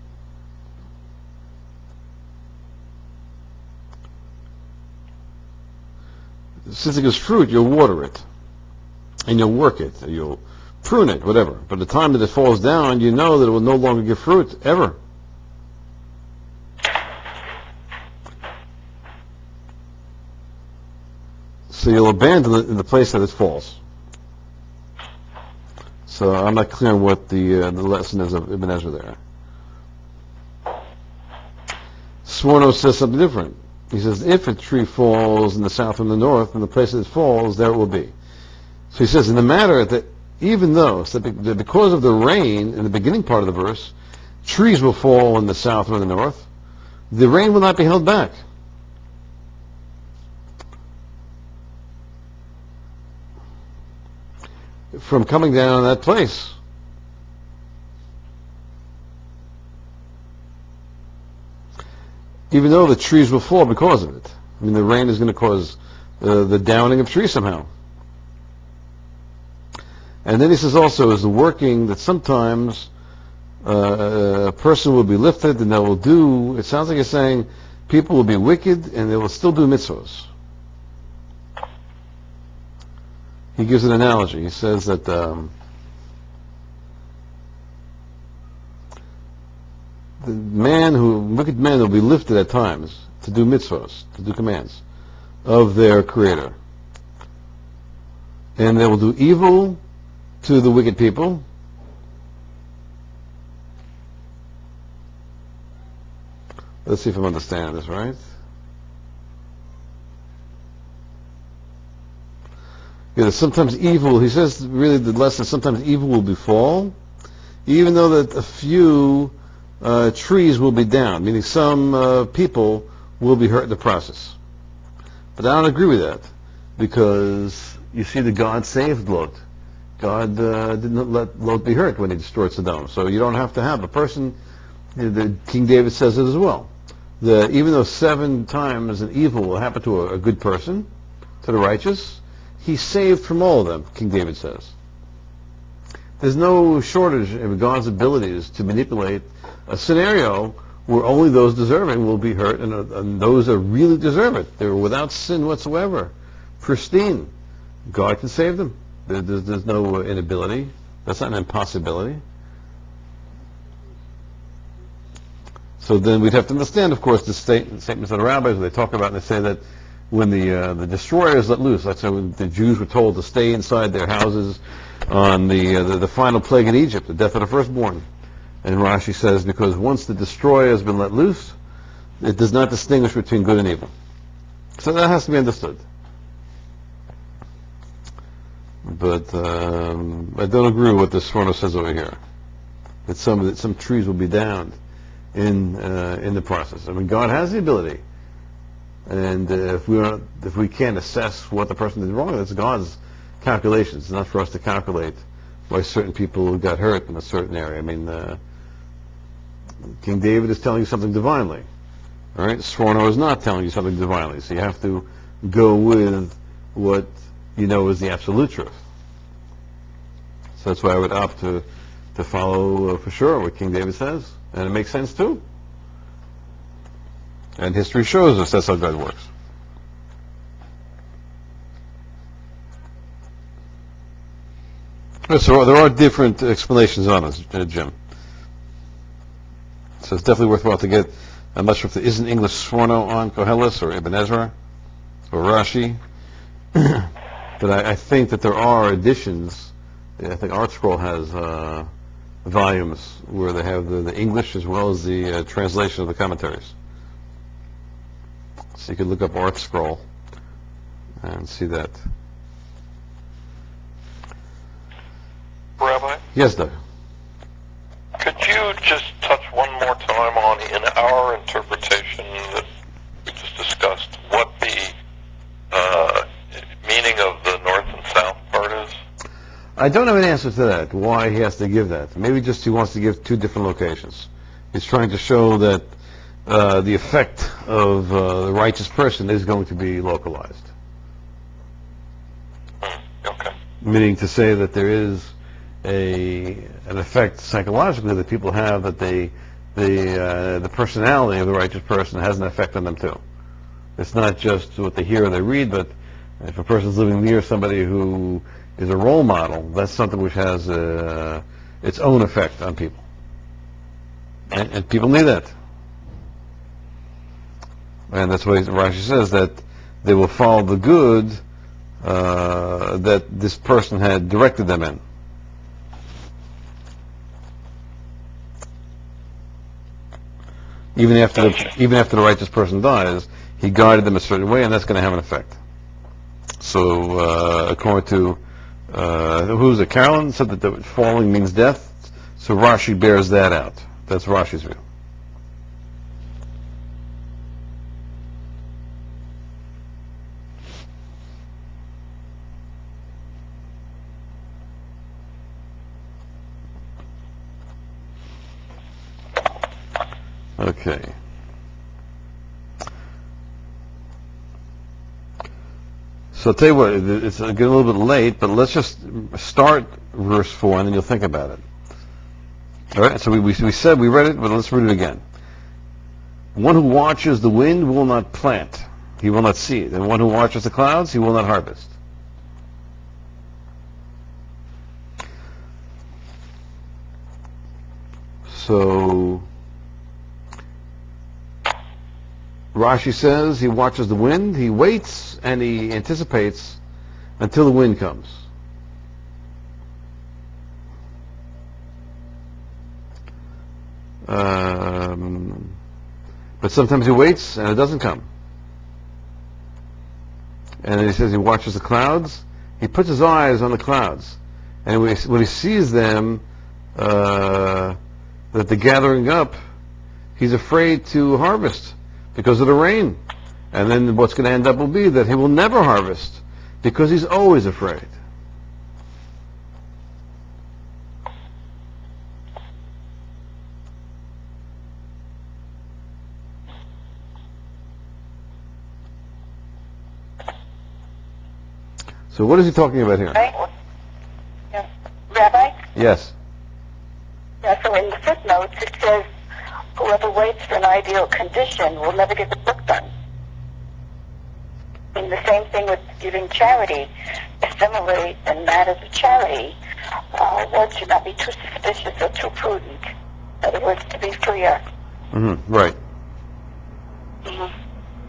since it gives fruit, you'll water it and you'll work it, or you'll prune it, whatever. But the time that it falls down, you know that it will no longer give fruit ever. So you'll abandon it in the place that it falls. So I'm not clear on what the uh, the lesson is of Ibn Ezra there. Sforno says something different. He says, if a tree falls in the south and the north, in the place that it falls, there it will be. So he says, in the matter that even though, so that because of the rain in the beginning part of the verse, trees will fall in the south or the north, the rain will not be held back. From coming down in that place. Even though the trees will fall because of it. I mean, the rain is going to cause uh, the downing of trees somehow. And then he says also, is the working that sometimes uh, a person will be lifted and they will do, it sounds like he's saying, people will be wicked and they will still do mitzvahs. he gives an analogy. He says that um, the man who, wicked men will be lifted at times to do mitzvahs, to do commands of their Creator. And they will do evil to the wicked people. Let's see if I'm understanding this right. Yeah, sometimes evil, he says really the lesson, sometimes evil will befall, even though that a few uh, trees will be down, meaning some uh, people will be hurt in the process. But I don't agree with that, because you see that God saved Lot. God uh, didn't let Lot be hurt when he destroyed Sodom. So you don't have to have a person, the King David says it as well, that even though seven times an evil will happen to a, a good person, to the righteous, he's saved from all of them, King David says. There's no shortage of God's abilities to manipulate a scenario where only those deserving will be hurt, and, uh, and those that really deserve it, they're without sin whatsoever, pristine. God can save them. There, there's, there's no uh, inability. That's not an impossibility. So then we'd have to understand, of course, the state, statements of the rabbis where they talk about, and they say that when the uh, the destroyer is let loose, like so when the Jews were told to stay inside their houses on the, uh, the the final plague in Egypt, the death of the firstborn. And Rashi says, because once the destroyer has been let loose, it does not distinguish between good and evil. So that has to be understood. But um, I don't agree with what the Sforno says over here. That some that some trees will be downed in uh, in the process. I mean, God has the ability, and uh, if we are if we can't assess what the person did wrong, that's God's calculations. It's not for us to calculate why certain people got hurt in a certain area. I mean, uh, King David is telling you something divinely. All right, Sforno is not telling you something divinely. So you have to go with what you know is the absolute truth. So that's why I would opt to to follow uh, for sure what King David says, and it makes sense too. And history shows us that's how God works. So there are different explanations on this, uh, Jim. So it's definitely worthwhile to get. I'm not sure if there is an English Sforno on Koheles or Ibn Ezra or Rashi, but I, I think that there are editions. I think ArtScroll has uh, volumes where they have the, the English as well as the uh, translation of the commentaries. So you could look up ArtScroll and see that.
Rabbi,
Yes, Doug.
could you just touch one more time on, in our interpretation that we just discussed, what the uh, meaning of the north and south part is?
I don't have an answer to that, why he has to give that. Maybe just he wants to give two different locations. He's trying to show that uh, the effect of uh, the righteous person is going to be localized.
Hmm, okay.
Meaning to say that there is a an effect psychologically that people have, that they the uh, the personality of the righteous person has an effect on them too. It's not just what they hear or they read, but if a person's living near somebody who is a role model, that's something which has uh, its own effect on people, and, and people need that. And that's why Rashi says that they will follow the good uh, that this person had directed them in. Even after the, even after the righteous person dies, he guided them a certain way, and that's going to have an effect. So, uh, according to uh, who's it? Carolyn said that the falling means death. So Rashi bears that out. That's Rashi's view. Okay. So I'll tell you what, it's getting a little bit late, but let's just start verse four, and then you'll think about it. All right, so we, we, we said, we read it, but let's read it again. One who watches the wind will not plant, he will not seed. And one who watches the clouds, he will not harvest. So Rashi says he watches the wind, he waits, and he anticipates until the wind comes. Um, but sometimes he waits and it doesn't come. And then he says he watches the clouds. He puts his eyes on the clouds. And when he, when he sees them, uh, that they're gathering up, he's afraid to harvest because of the rain. And then what's going to end up will be that he will never harvest because he's always afraid. So what is he talking about here?
Right? Yeah. Rabbi?
Yes.
Yeah, so in the footnotes it says, whoever waits for an ideal condition will never get the book done. And the same thing with giving charity. Similarly, in matters of charity, uh, one should not be too suspicious or too prudent. In other words, to be clear.
Mm-hmm. Right.
Mm-hmm.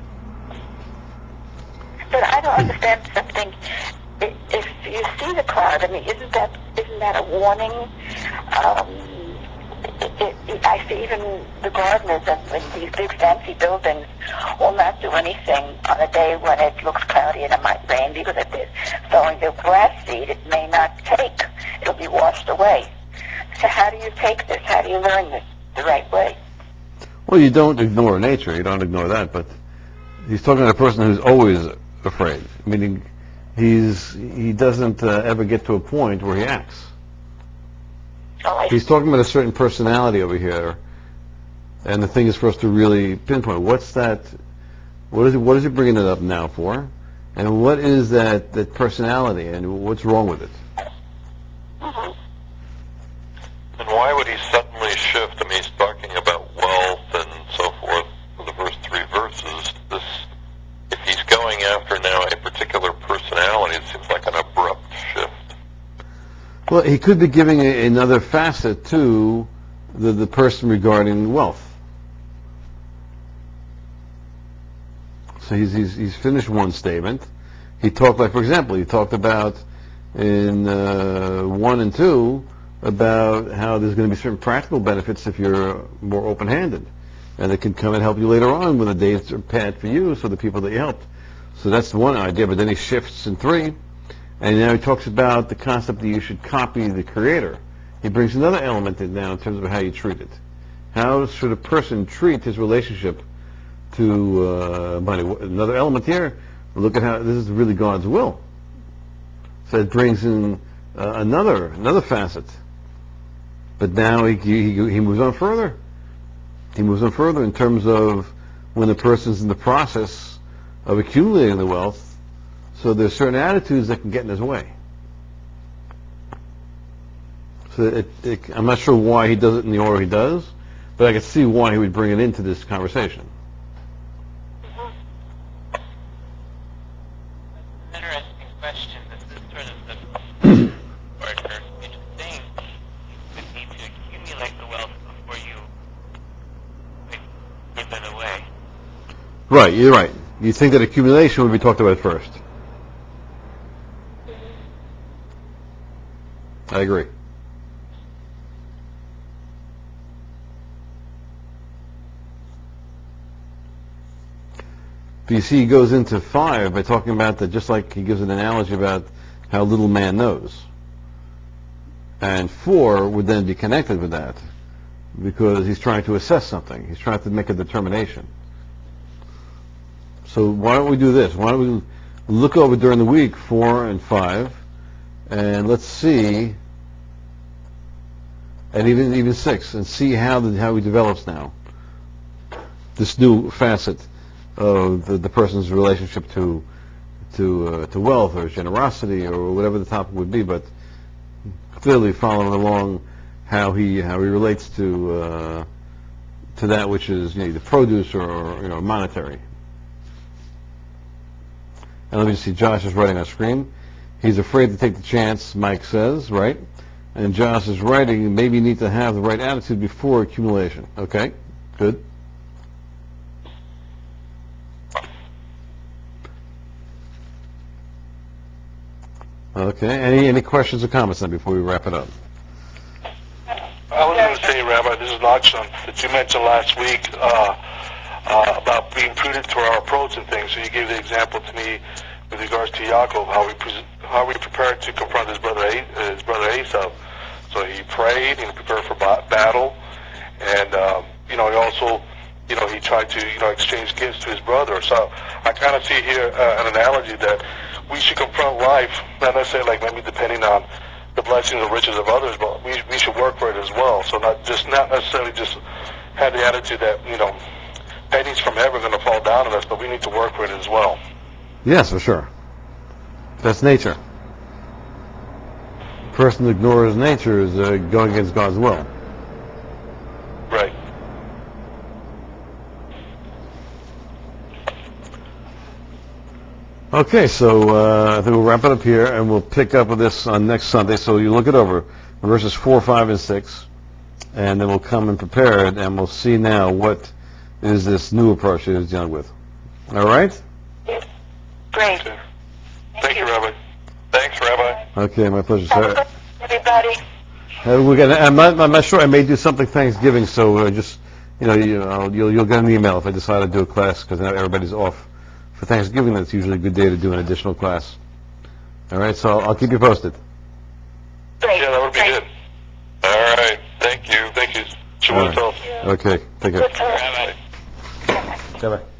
But I don't understand something. I- If you see the cloud, I mean, isn't that isn't that a warning? Um, it, it, I see even the gardeners in, in these big fancy buildings will not do anything on a day when it looks cloudy and it might rain because if they're sowing their grass seed, it may not take. It'll be washed away. So how do you take this? How do you learn this the right way?
Well, you don't ignore nature. You don't ignore that. But he's talking to a person who's always afraid, meaning he's he doesn't uh, ever get to a point where he acts.
Oh, I
He's talking about a certain personality over here, and the thing is for us to really pinpoint what's that. What is it? What is he bringing it up now for? And what is that that personality, and what's wrong with it?
Mhm.
And why would he suddenly shift? I mean, he's talking about wealth and so forth for the first three verses. This, if he's going after now a particular personality, it seems like an abrupt shift.
Well, he could be giving a, another facet to the the person regarding wealth. So he's, he's he's finished one statement. He talked, like for example, he talked about in uh, one and two about how there's going to be certain practical benefits if you're more open-handed, and it can come and help you later on when the days are bad for you, so the people that you helped. So that's one idea. But then he shifts in three, and now he talks about the concept that you should copy the Creator. He brings another element in now in terms of how you treat it. How should a person treat his relationship to uh, money? Another element here, look at how this is really God's will. So it brings in uh, another another facet. But now he, he he moves on further. He moves on further in terms of when the person's in the process of accumulating the wealth. So there's certain attitudes that can get in his way. So it, it, I'm not sure why he does it in the order he does, but I can see why he would bring it into this conversation.
An interesting question. This is sort of the part where it's saying you would need to accumulate the wealth before you like, give it away.
Right, you're right. You think that accumulation would be talked about first. I agree. But you see, he goes into five by talking about that, just like he gives an analogy about how little man knows. And four would then be connected with that, because he's trying to assess something. He's trying to make a determination. So why don't we do this? Why don't we look over during the week four and five, and let's see, and even even six, and see how the, how he develops now. This new facet of the, the person's relationship to to uh, to wealth or generosity or whatever the topic would be, but clearly following along how he how he relates to uh, to that which is, you know, either produce or, you know, monetary. And let me just see, Josh is writing on screen. He's afraid to take the chance, Mike says, right? And Josh is writing, maybe you need to have the right attitude before accumulation. Okay, good. Okay, any any questions or comments then before we wrap it up?
I was going to say, Rabbi, this is Nachshon, that you mentioned last week uh, uh, about being prudent to our approach and things. So you gave the example to me with regards to Yaakov, how we pre- how we prepared to confront his brother A- his brother Esau. So he prayed and prepared for ba- battle, and um, you know he also you know he tried to you know exchange gifts to his brother. So I kind of see here uh, an analogy that we should confront life, not necessarily like maybe depending on the blessings or riches of others, but we we should work for it as well. So not just not necessarily just have the attitude that you know pennies from heaven are going to fall down on us, but we need to work for it as well.
Yes, for sure. That's nature. The person who ignores nature is uh, going against God's will.
Right.
Okay, so uh, I think we'll wrap it up here, and we'll pick up with this on next Sunday. So you look it over, verses four, five, and six, and then we'll come and prepare it, and we'll see now what is this new approach that is dealing with. All right?
Great.
Okay. Thank you, Rabbi.
Thanks, Rabbi.
Okay, my pleasure,
Have a
sir.
good everybody.
Uh, we're gonna, I'm, not, I'm not sure. I may do something Thanksgiving, so uh, just you know, you, I'll, you'll you'll get an email if I decide to do a class because now everybody's off for Thanksgiving. That's usually a good day to do an additional class. All right, so I'll, I'll keep you posted.
Great.
Yeah, that would be
Great.
good.
All right. Thank you.
Thank you.
All
Shabbat
right.
Tov.
Okay, take care.
Good to-
Rabbi.
Bye bye.